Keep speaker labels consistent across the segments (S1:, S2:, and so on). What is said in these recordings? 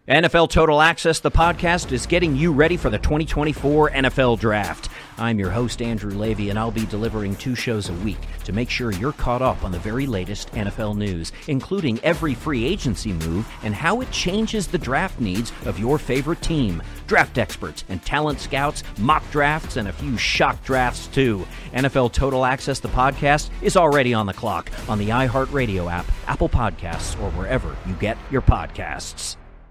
S1: NFL Total Access, the podcast, is getting you ready for the 2024 NFL Draft. I'm your host, Andrew Levy, and I'll be delivering 2 shows a week to make sure you're caught up on the very latest NFL news, including every free agency move and how it changes the draft needs of your favorite team. Draft experts and talent scouts, mock drafts, and a few shock drafts, too. NFL Total Access, the podcast, is already on the clock on the iHeartRadio app, Apple Podcasts, or wherever you get your podcasts.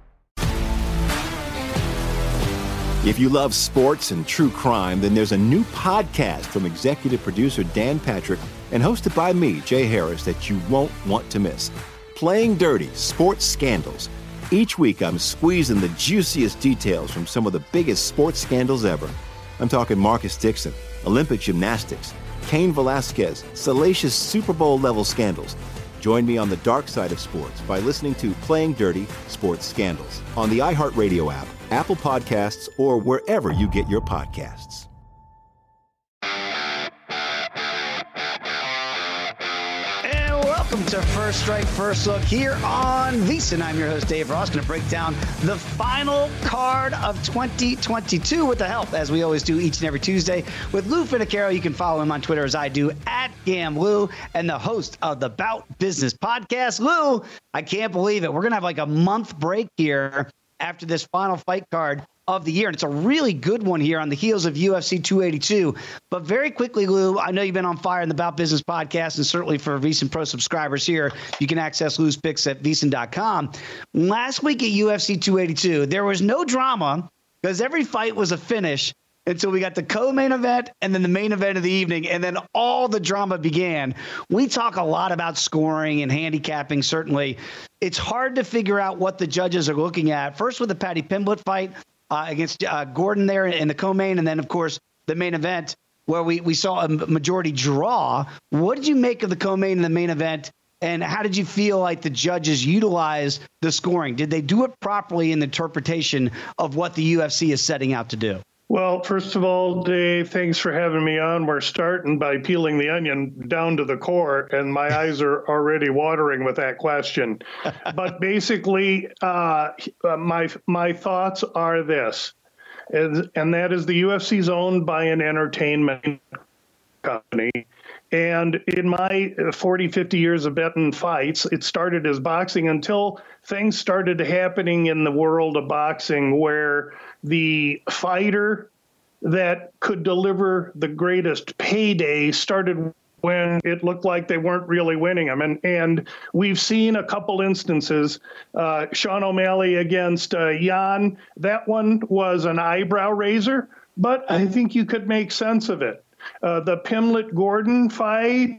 S2: If you love sports and true crime, then there's a new podcast from executive producer Dan Patrick and hosted by me, Jay Harris, that you won't want to miss. Playing Dirty: Sports Scandals. Each week, I'm squeezing the juiciest details from some of the biggest sports scandals ever. I'm talking Marcus Dixon, Olympic gymnastics, Cain Velasquez, salacious Super Bowl-level scandals. Join me on the dark side of sports by listening to Playing Dirty: Sports Scandals on the iHeartRadio app, Apple Podcasts, or wherever you get your podcasts.
S3: And welcome to First Strike, First Look here on VSiN. I'm your host, Dave Ross, going to break down the final card of 2022 with the help, as we always do each and every Tuesday, with Lou Finicaro. You can follow him on Twitter as I do, @GamLou, and the host of the Bout Business podcast. Lou, I can't believe it. We're going to have like a month break here after this final fight card of the year. And it's a really good one here on the heels of UFC 282. But very quickly, Lou, I know you've been on fire in the Bout Business podcast, and certainly for VSiN Pro subscribers here, you can access Lou's picks at VSiN.com. Last week at UFC 282, there was no drama because every fight was a finish until we got the co-main event and then the main event of the evening, and then all the drama began. We talk a lot about scoring and handicapping, certainly. It's hard to figure out what the judges are looking at. First with the Paddy Pimblett fight against Gordon there in the co-main, and then, of course, the main event where we saw a majority draw. What did you make of the co-main and the main event, and how did you feel like the judges utilized the scoring? Did they do it properly in the interpretation of what the UFC is setting out to do?
S4: Well, first of all, Dave, thanks for having me on. We're starting by peeling the onion down to the core, and my eyes are already watering with that question. But basically, my thoughts are this, and that is the UFC is owned by an entertainment company. And in my 40, 50 years of betting fights, it started as boxing until things started happening in the world of boxing where the fighter that could deliver the greatest payday started when it looked like they weren't really winning them. And we've seen a couple instances, Sean O'Malley against Jan, that one was an eyebrow raiser, but I think you could make sense of it. The Pimblett-Gordon fight,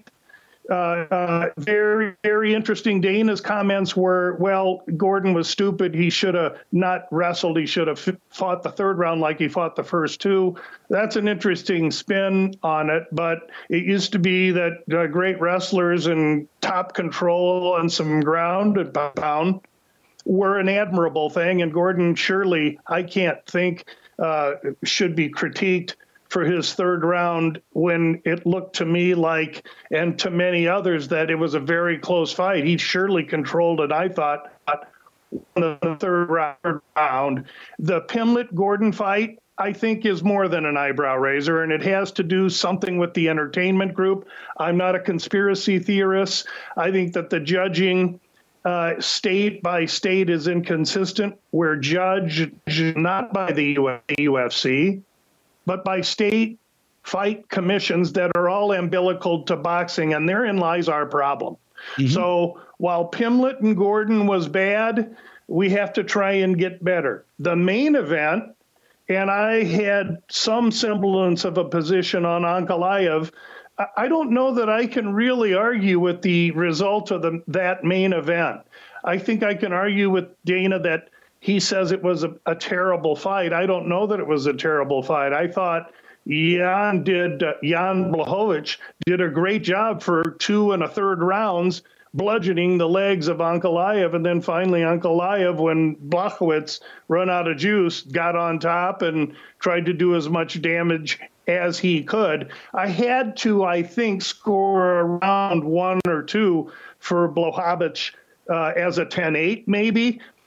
S4: very, very interesting. Dana's comments were, well, Gordon was stupid. He should have not wrestled. He should have fought the third round like he fought the first 2. That's an interesting spin on it, but it used to be that great wrestlers and top control and some ground and pound were an admirable thing, and Gordon surely, I can't think, should be critiqued for his third round when it looked to me like, and to many others, that it was a very close fight. He surely controlled it, I thought, in the third round. The Pimblett-Gordon fight, I think, is more than an eyebrow raiser, and it has to do something with the entertainment group. I'm not a conspiracy theorist. I think that the judging state by state is inconsistent. We're judged not by the UFC, but by state fight commissions that are all umbilical to boxing, and therein lies our problem. Mm-hmm. So while Pimblett and Gordon was bad, we have to try and get better. The main event, and I had some semblance of a position on Ankalaev, I don't know that I can really argue with the result of that main event. I think I can argue with Dana that he says it was a terrible fight. I don't know that it was a terrible fight. I thought Jan Blachowicz did a great job for 2 1/3 rounds, bludgeoning the legs of Ankalaev. And then finally Ankalaev, when Blachowicz run out of juice, got on top and tried to do as much damage as he could. I had to, I think, score around 1 or 2 for Blachowicz as a 10-8 maybe.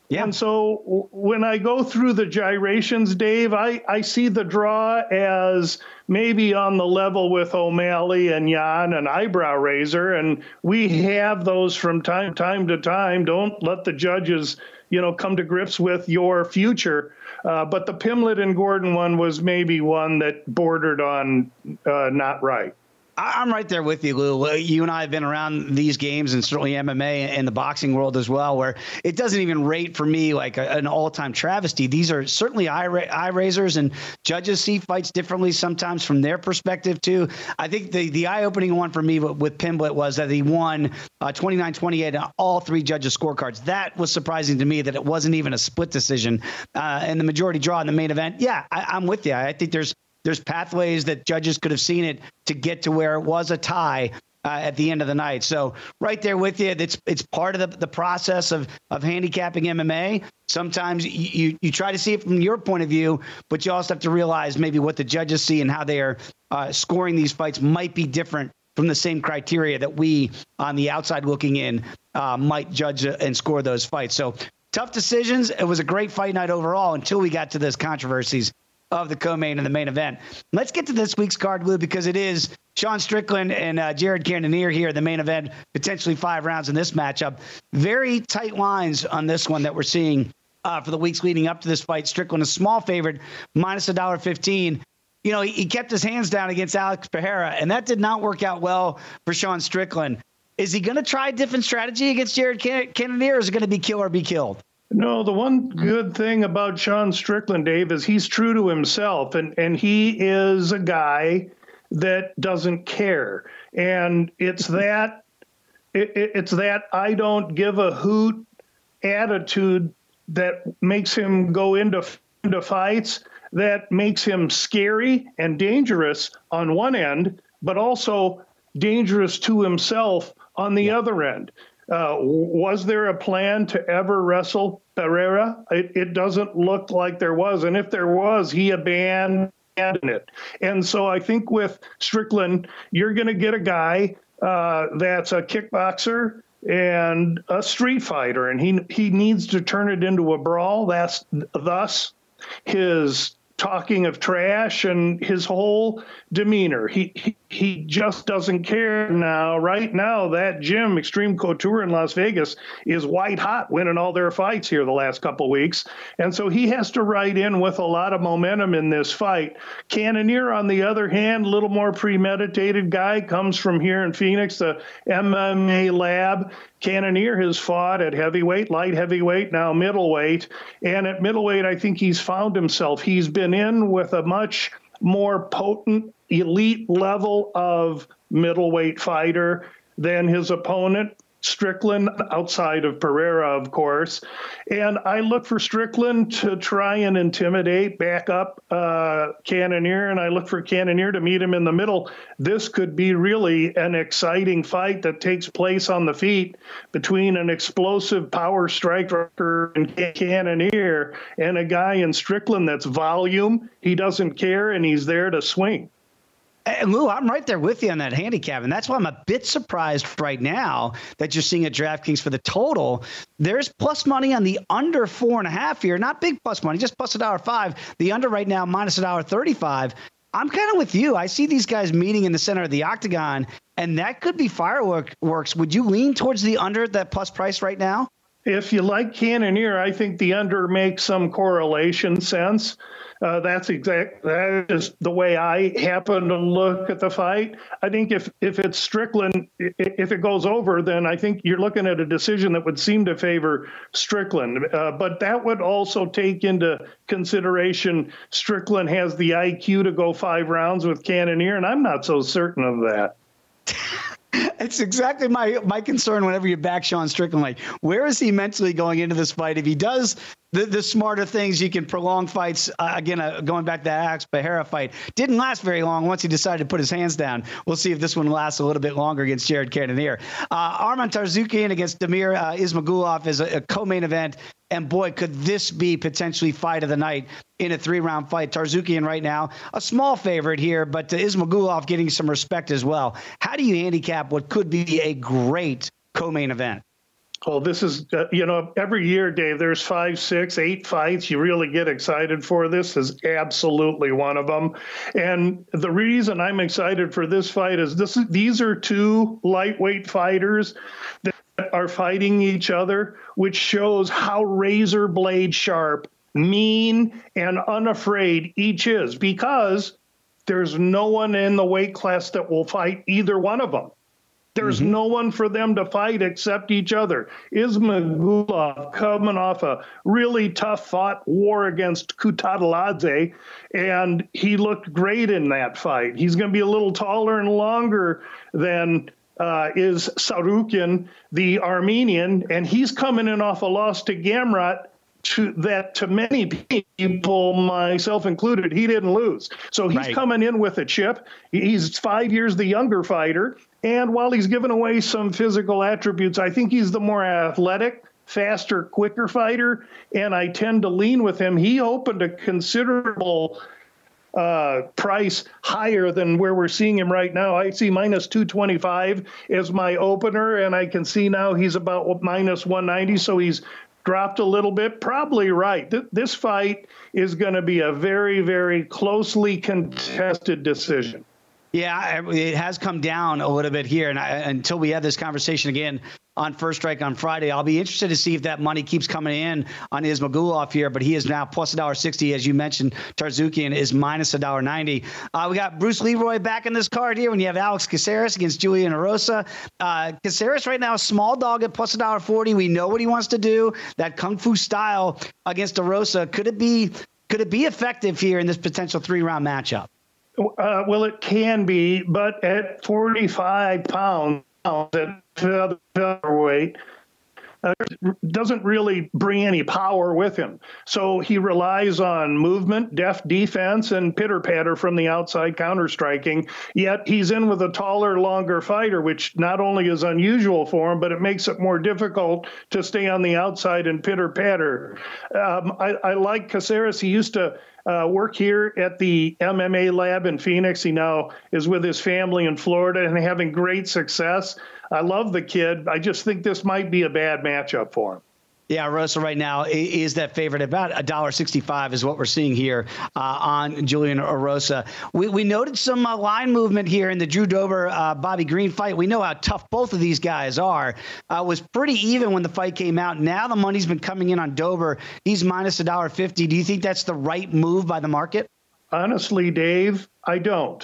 S3: Yeah.
S4: And so when I go through the gyrations, Dave, I see the draw as maybe on the level with O'Malley and Jan and Eyebrow Raiser. And we have those from time to time. Don't let the judges, come to grips with your future. But the Pimlet and Gordon one was maybe one that bordered on not right.
S3: I'm right there with you, Lou. You and I have been around these games and certainly MMA and the boxing world as well, where it doesn't even rate for me like an all-time travesty. These are certainly eye raisers, and judges see fights differently sometimes from their perspective too. I think the eye-opening one for me with Pimblett was that he won 29-28 on all three judges' scorecards. That was surprising to me that it wasn't even a split decision and the majority draw in the main event. Yeah, I'm with you. I think there's pathways that judges could have seen it to get to where it was a tie at the end of the night. So right there with you, it's part of the process of handicapping MMA. Sometimes you try to see it from your point of view, but you also have to realize maybe what the judges see and how they are scoring these fights might be different from the same criteria that we on the outside looking in might judge and score those fights. So tough decisions. It was a great fight night overall until we got to those controversies of the co-main and the main event. Let's get to this week's card, Lou, because it is Sean Strickland and Jared Cannonier here, the main event, potentially 5 rounds in this matchup. Very tight lines on this one that we're seeing for the weeks leading up to this fight. Strickland, a small favorite, minus $1.15. He kept his hands down against Alex Pereira, and that did not work out well for Sean Strickland. Is he going to try a different strategy against Jared Cannonier, or is it going to be kill or be killed?
S4: No, the one good thing about Sean Strickland, Dave, is he's true to himself, and he is a guy that doesn't care. And it's that I don't give a hoot attitude that makes him go into fights, that makes him scary and dangerous on one end, but also dangerous to himself on the other end. Was there a plan to ever wrestle Pereira? It doesn't look like there was. And if there was, he abandoned it. And so I think with Strickland, you're going to get a guy that's a kickboxer and a street fighter, and he needs to turn it into a brawl. That's thus his talking of trash and his whole demeanor. He just doesn't care now. Right now, that gym, Extreme Couture in Las Vegas, is white hot, winning all their fights here the last couple of weeks. And so he has to ride in with a lot of momentum in this fight. Cannonier, on the other hand, a little more premeditated guy, comes from here in Phoenix, the MMA lab. Cannonier has fought at heavyweight, light heavyweight, now middleweight. And at middleweight, I think he's found himself. He's been in with a much more potent, elite level of middleweight fighter than his opponent, Strickland, outside of Pereira, of course. And I look for Strickland to try and intimidate, back up Cannonier, and I look for Cannonier to meet him in the middle. This could be really an exciting fight that takes place on the feet between an explosive power striker and Cannonier and a guy in Strickland that's volume. He doesn't care, and he's there to swing.
S3: And Lou, I'm right there with you on that handicap, and that's why I'm a bit surprised right now that you're seeing at DraftKings for the total. There's plus money on the under 4.5 here. Not big plus money, just plus $1.05. The under right now, minus $1.35. I'm kind of with you. I see these guys meeting in the center of the octagon, and that could be fireworks. Would you lean towards the under at that plus price right now?
S4: If you like Cannonier, I think the under makes some correlation sense. That is the way I happen to look at the fight. I think if it's Strickland, if it goes over, then I think you're looking at a decision that would seem to favor Strickland. But that would also take into consideration Strickland has the IQ to go 5 rounds with Cannonier, and I'm not so certain of that.
S3: It's exactly my concern whenever you back Sean Strickland. Like, where is he mentally going into this fight? If he does the smarter things, you can prolong fights. Going back to the Alex Pereira fight, didn't last very long once he decided to put his hands down. We'll see if this one lasts a little bit longer against Jared Cannonier. Arman Tsarukyan against Damir Ismagulov is a co-main event. And boy, could this be potentially fight of the night in a 3-round fight. Tsarukyan right now, a small favorite here, but Ismagulov getting some respect as well. How do you handicap what could be a great co-main event?
S4: Oh, this is, every year, Dave, there's 5, 6, 8 fights you really get excited for. This is absolutely one of them. And the reason I'm excited for this fight is these are two lightweight fighters that are fighting each other, which shows how razor blade sharp, mean, and unafraid each is, because there's no one in the weight class that will fight either one of them. There's no one for them to fight except each other. Ismagulov coming off a really tough fought war against Kutateladze, and he looked great in that fight. He's going to be a little taller and longer than is Sarukin, the Armenian, and he's coming in off a loss to Gamrot, to many people, myself included, he didn't lose. So he's coming in with a chip. He's 5 years the younger fighter. And while he's given away some physical attributes, I think he's the more athletic, faster, quicker fighter. And I tend to lean with him. He opened a considerable price higher than where we're seeing him right now. I see minus 225 as my opener, and I can see now he's about minus 190. So he's dropped a little bit. Probably right. This fight is going to be a very, very closely contested decision.
S3: Yeah, it has come down a little bit here. And until we have this conversation again on First Strike on Friday, I'll be interested to see if that money keeps coming in on Ismagulov here. But he is now plus $1.60. As you mentioned, Tarzukian is minus $1.90. We got Bruce Leroy back in this card here when you have Alex Caceres against Julian Erosa. Caceres right now, small dog at plus $1.40. We know what he wants to do. That Kung Fu style against Erosa. Could it be effective here in this potential 3-round matchup?
S4: Well, it can be, but at 45 pounds at featherweight, doesn't really bring any power with him. So he relies on movement, deft defense, and pitter-patter from the outside counter-striking. Yet he's in with a taller, longer fighter, which not only is unusual for him, but it makes it more difficult to stay on the outside and pitter-patter. I like Caceres. He used to work here at the MMA lab in Phoenix. He now is with his family in Florida and having great success. I love the kid. I just think this might be a bad matchup for him.
S3: Yeah, Erosa right now is that favorite. About $1.65 is what we're seeing here on Julian Erosa. We noted some line movement here in the Drew Dober Bobby Green fight. We know how tough both of these guys are. It was pretty even when the fight came out. Now the money's been coming in on Dober. He's minus $1.50. Do you think that's the right move by the market?
S4: Honestly, Dave, I don't.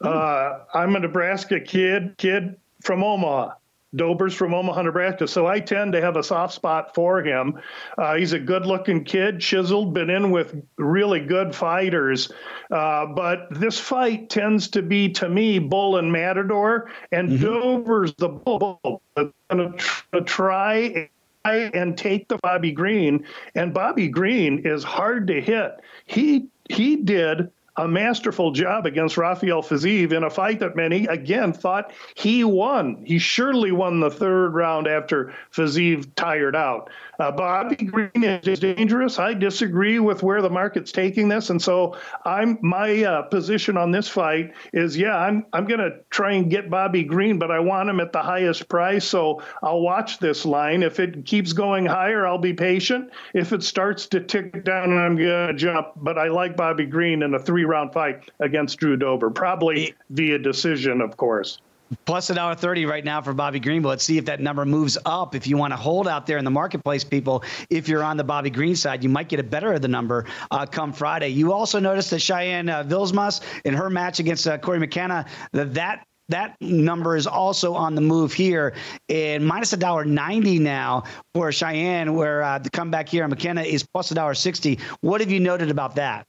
S4: I'm a Nebraska kid from Omaha. Dober's from Omaha, Nebraska, so I tend to have a soft spot for him. He's a good-looking kid, chiseled, been in with really good fighters. But this fight tends to be, to me, bull and matador, and Dober's the bull. Going to try and take the Bobby Green, and Bobby Green is hard to hit. He did a masterful job against Rafael Fiziev in a fight that many, again, thought he won. He surely won the third round after Fiziev tired out. Bobby Green is dangerous. I disagree with where the market's taking this, and so my position on this fight is, I'm going to try and get Bobby Green, but I want him at the highest price, so I'll watch this line. If it keeps going higher, I'll be patient. If it starts to tick down, I'm going to jump, but I like Bobby Green in a 3-round fight against Drew Dober, probably via decision, of course.
S3: Plus $1.30 right now for Bobby Green. But let's see if that number moves up. If you want to hold out there in the marketplace, people, if you're on the Bobby Green side, you might get a better of the number come Friday. You also noticed that Cheyenne Vilsmas in her match against Corey McKenna, that number is also on the move here, and minus $1.90 now for Cheyenne, where the comeback here on McKenna is plus $1.60. What have you noted about that?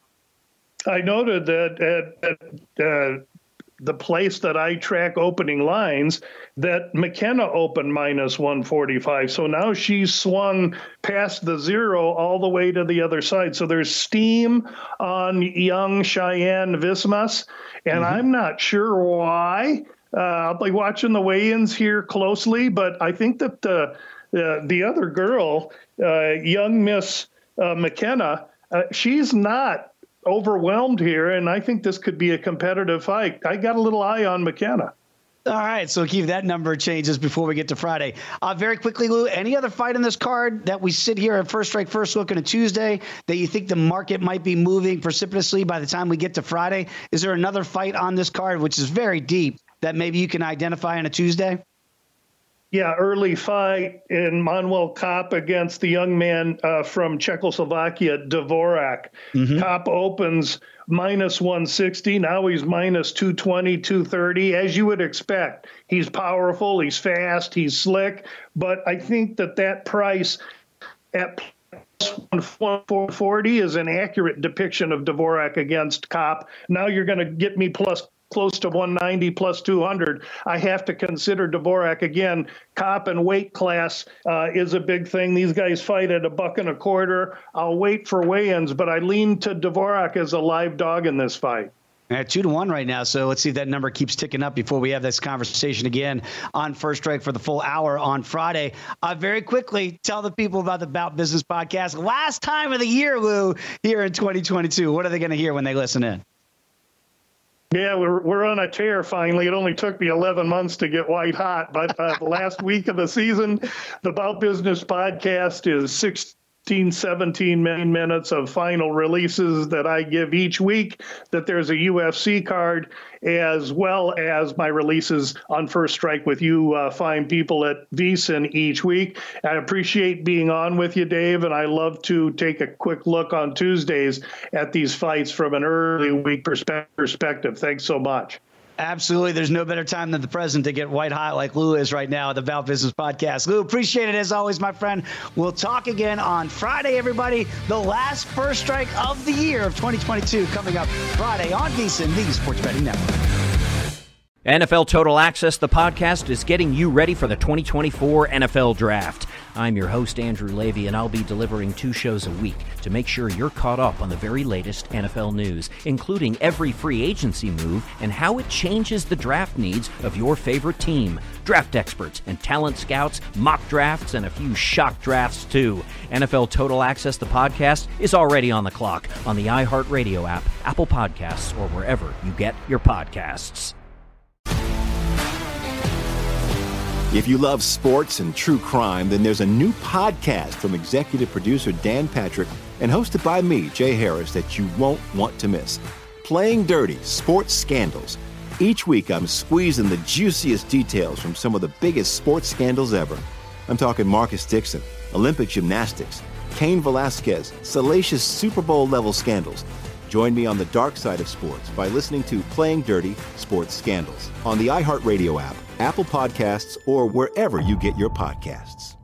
S4: I noted that at the place that I track opening lines, that McKenna opened minus 145. So now she's swung past the zero all the way to the other side. So there's steam on young Cheyenne Vilsmas, and I'm not sure why. I'll be watching the weigh-ins here closely, but I think that the other girl, young Miss McKenna, she's not overwhelmed here, and I think this could be a competitive fight. I got a little eye on McKenna.
S3: All right, so keep that number changes before we get to Friday. Very quickly, Lou, any other fight in this card that we sit here at First Strike First Look on a Tuesday that you think the market might be moving precipitously by the time we get to Friday? Is there another fight on this card, which is very deep, that maybe you can identify on a Tuesday?
S4: Yeah, early fight in Manuel Kopp against the young man from Czechoslovakia, Dvorak. Kopp opens minus 160. Now he's minus 220, 230, as you would expect. He's powerful, he's fast, he's slick. But I think that price at plus 140 is an accurate depiction of Dvorak against Kopp. Now you're going to get me close to 190 plus 200. I have to consider Dvorak again. Kopp and weight class is a big thing. These guys fight at $1.25. I'll wait for weigh-ins, but I lean to Dvorak as a live dog in this fight.
S3: At 2-1 right now, so let's see if that number keeps ticking up before we have this conversation again on First Strike for the full hour on Friday. Very quickly, tell the people about the Bout Business Podcast. Last time of the year, Lou, here in 2022. What are they going to hear when they listen in?
S4: Yeah, we're on a tear finally. It only took me 11 months to get white hot, but the last week of the season, the Bout Business Podcast is 17 minutes of final releases that I give each week, that there's a UFC card, as well as my releases on First Strike with you fine people at VSiN each week. I appreciate being on with you, Dave, and I love to take a quick look on Tuesdays at these fights from an early week perspective. Thanks so much.
S3: Absolutely. There's no better time than the present to get white hot like Lou is right now at the Bout Business Podcast. Lou, appreciate it as always, my friend. We'll talk again on Friday, everybody. The last First Strike of the year of 2022 coming up Friday on VSiN, the Sports Betting Network.
S1: NFL Total Access, the podcast, is getting you ready for the 2024 NFL Draft. I'm your host, Andrew Levy, and I'll be delivering 2 shows a week to make sure you're caught up on the very latest NFL news, including every free agency move and how it changes the draft needs of your favorite team. Draft experts and talent scouts, mock drafts, and a few shock drafts, too. NFL Total Access, the podcast, is already on the clock on the iHeartRadio app, Apple Podcasts, or wherever you get your podcasts.
S2: If you love sports and true crime, then there's a new podcast from executive producer Dan Patrick and hosted by me, Jay Harris, that you won't want to miss. Playing Dirty: Sports Scandals. Each week, I'm squeezing the juiciest details from some of the biggest sports scandals ever. I'm talking Marcus Dixon, Olympic gymnastics, Cain Velasquez, salacious Super Bowl-level scandals. Join me on the dark side of sports by listening to Playing Dirty: Sports Scandals on the iHeartRadio app, Apple Podcasts, or wherever you get your podcasts.